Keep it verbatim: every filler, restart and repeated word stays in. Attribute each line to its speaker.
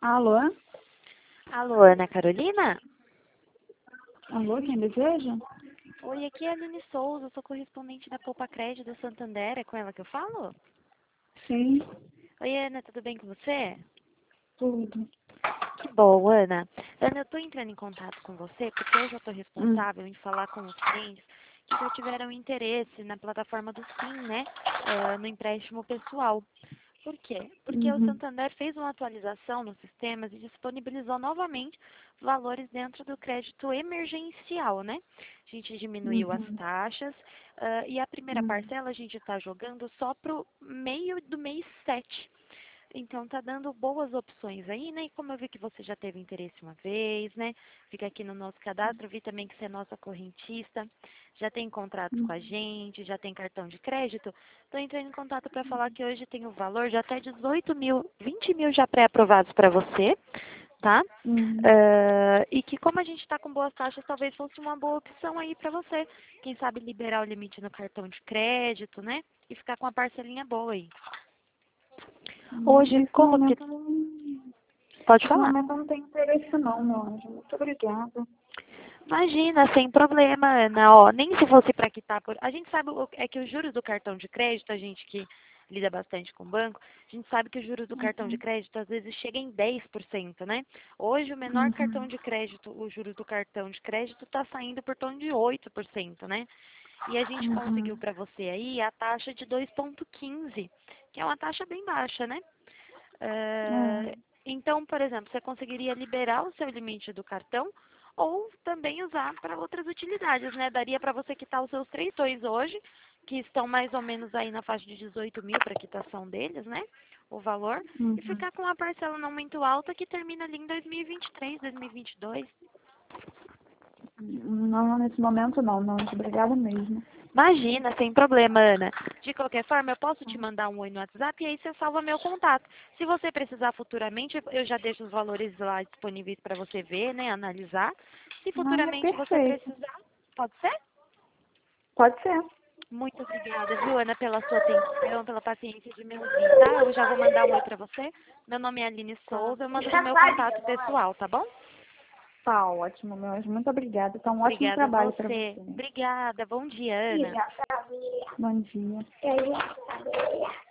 Speaker 1: Alô?
Speaker 2: Alô, Ana Carolina?
Speaker 1: Alô, quem deseja?
Speaker 2: Oi, aqui é a Aline Souza, sou correspondente da Poupa Crédito do Santander, é com ela que eu falo?
Speaker 1: Sim,
Speaker 2: Oi, Ana, tudo bem com você?
Speaker 1: tudo.
Speaker 2: Que bom, Ana. Ana, eu estou entrando em contato com você porque eu já estou
Speaker 1: Hum,
Speaker 2: responsável em falar com os clientes que já tiveram interesse na plataforma do Sim, né, ah, no empréstimo pessoal. Por quê? Porque o
Speaker 1: uhum,
Speaker 2: Santander fez uma atualização nos sistemas e disponibilizou novamente valores dentro do crédito emergencial, né? A gente diminuiu as
Speaker 1: uhum,
Speaker 2: taxas, ah, e a primeira
Speaker 1: uhum,
Speaker 2: parcela a gente está jogando só para o meio do mês sete. Então tá dando boas opções aí, né? E como eu vi que você já teve interesse uma vez, né? Fica aqui no nosso cadastro, vi também que você é nossa correntista, já tem contratos com a
Speaker 1: uhum,
Speaker 2: gente, já tem cartão de crédito. Estou entrando em contato para falar que hoje tem o valor de até dezoito mil, vinte mil já pré-aprovados para você, tá?
Speaker 1: uhum.
Speaker 2: Ah, e que como a gente está com boas taxas, talvez fosse uma boa opção aí para você. Quem sabe liberar o limite no cartão de crédito, né? E ficar com a parcelinha boa aí. Hoje,
Speaker 1: Nesse
Speaker 2: como que...
Speaker 1: momento, eu não-
Speaker 2: Pode
Speaker 1: nesse
Speaker 2: falar.
Speaker 1: momento eu não tenho interesse não, meu anjo. Muito obrigada.
Speaker 2: Imagina, sem problema, Ana. Ó, nem se fosse para quitar por. A gente sabe o- é que os juros do cartão de crédito, a gente que lida bastante com o banco, a gente sabe que os juros do cartão de
Speaker 1: Uhum,
Speaker 2: crédito às vezes chegam em dez por cento, né? Hoje o menor cartão
Speaker 1: uhum,
Speaker 2: de crédito, os juros do cartão de crédito está saindo por torno de oito por cento, né? E a gente conseguiu
Speaker 1: uhum,
Speaker 2: para você aí a taxa de dois vírgula quinze, que é uma taxa bem baixa, né?
Speaker 1: é,
Speaker 2: Eh, então, por exemplo, você conseguiria liberar o seu limite do cartão ou também usar para outras utilidades, né? Daria para você quitar os seus três tons hoje, que estão mais ou menos aí na faixa de dezoito mil para quitação deles, né? O valor, e
Speaker 1: uhum.
Speaker 2: ficar com uma parcela não muito alta que termina ali em dois mil e vinte e três, dois mil e vinte e dois.
Speaker 1: Não, nesse momento não, meu anjo. Obrigada mesmo.
Speaker 2: Imagina, sem problema, Ana. De qualquer forma, eu posso te mandar um oi no WhatsApp e aí você salva meu contato. Se você precisar futuramente, eu já deixo os valores lá disponíveis para você ver, né, analisar. Se
Speaker 1: Ah, é
Speaker 2: futuramente você
Speaker 1: perfeito.
Speaker 2: precisar, pode ser?
Speaker 1: Pode ser.
Speaker 2: Muito obrigada, viu, Ana, pela sua atenção, pela paciência de me ouvir, tá? Eu já vou mandar um oi para você. Meu nome é Aline
Speaker 1: Tá.
Speaker 2: Souza, eu mando do meu contato pessoal, tá bom?
Speaker 1: Tá ótimo, meu anjo. Muito obrigada. Então, um ótimo
Speaker 2: Obrigada a
Speaker 1: trabalho para
Speaker 2: você.
Speaker 1: você.
Speaker 2: Obrigada. Bom dia, Ana.
Speaker 1: Bom dia.